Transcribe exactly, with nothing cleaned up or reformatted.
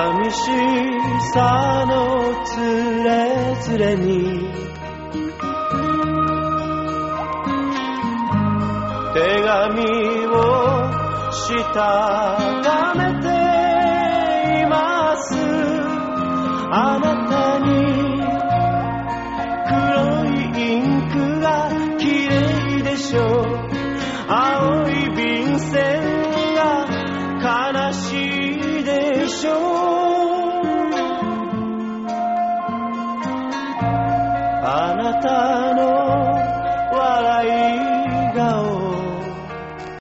寂しさのつれづれに手紙をしたためています。あなた